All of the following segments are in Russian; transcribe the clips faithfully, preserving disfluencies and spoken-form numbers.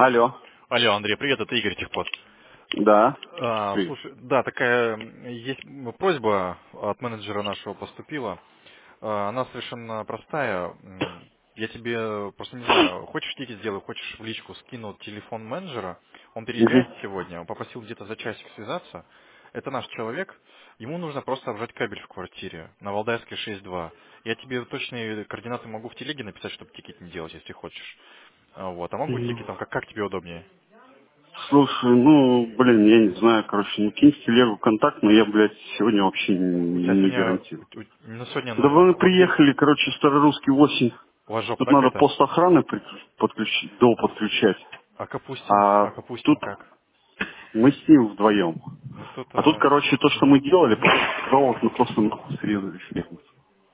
Алло. Алло, Андрей, привет, это Игорь Техпод. Да. А, Привет. слушай, да, такая м, есть просьба от менеджера нашего поступила. А, Она совершенно простая. М, Я тебе просто не знаю, хочешь тикет сделаю, хочешь в личку скину телефон менеджера. Он Мгм. переезжает сегодня, он попросил где-то за часик связаться. Это наш человек. Ему нужно просто обжать кабель в квартире на Валдайской шесть два. Я тебе точные координаты могу в телеге написать, чтобы тикет не делать, если хочешь. А, Вот. А могу тикетом, как, как тебе удобнее? Слушай, ну, блин, я не знаю, короче, ну кинь в телегу контакт, но я, блядь, сегодня вообще У тебя не сегодня, гарантирую. у- у- ну сегодня, Да ну, вы вот где, приехали, короче, Старорусский восемь. у вас жопа Тут надо закрыта? пост охраны при- подключить, до подключать. А Капустин, А а Капустин тут как? мы с ним вдвоем. Ну А тут, кто-то, короче, то, что мы делали, проволок, ну просто нахуй срезали лестницу.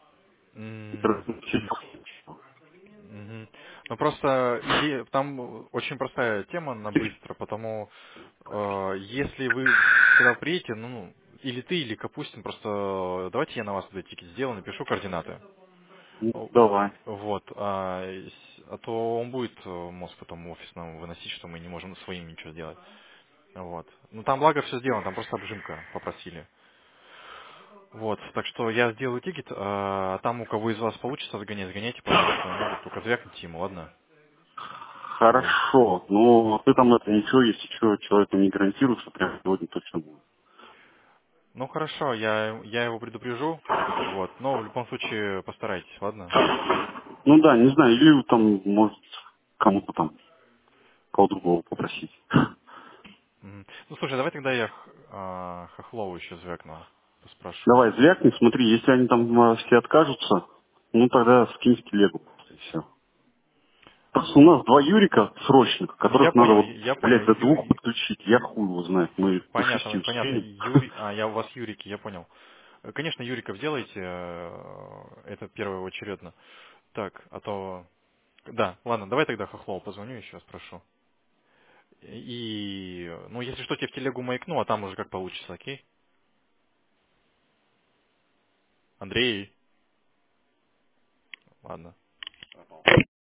И, м, короче, все- мгм. Ну просто иде- там очень простая тема на быстро, потому э, если вы когда приедете, ну, или ты, или Капустин, просто давайте я на вас этот тикет сделаю, напишу координаты. ну, О, давай. Вот, а, с- а то он будет э, мозг потом в офис нам выносить, что мы не можем своим ничего сделать. Вот. Ну там благо все сделано, там просто обжимка попросили. Вот, так что я сделаю тикет, а там у кого из вас получится сгонять, сгоняйте, пожалуйста. Ну, вот только звякните ему, ладно? Вот. Хорошо. Ну, ты там это ничего, если что, человеку не гарантируешь, что прям сегодня точно будет. Ну хорошо, я, я его предупрежу. Вот, но в любом случае постарайтесь, ладно? Ну да, не знаю, или там, может, кому-то там, кого другого попросить. Мгм. Ну слушай, давай тогда я Х- а, Хохлову еще звякну, поспрошу. Давай, звякни, смотри, если они там э, все откажутся, ну тогда скинь в телегу просто и все. Просто у нас два Юрика срочных, Ну я которых надо понял, вот, я понял, блядь, до Ю- двух Ю- подключить. Я хуй его знает, мы до шести понятно, понятно, успеем. Юрий, а я у вас Юрики, я понял. Э, Конечно, Юриков делайте, э, это первоочередно. Так, а то... Да, ладно, давай тогда Хохлову позвоню еще, спрошу. И, ну, если что, тебе в телегу маякну, а там уже как получится, окей? Андрей, ладно.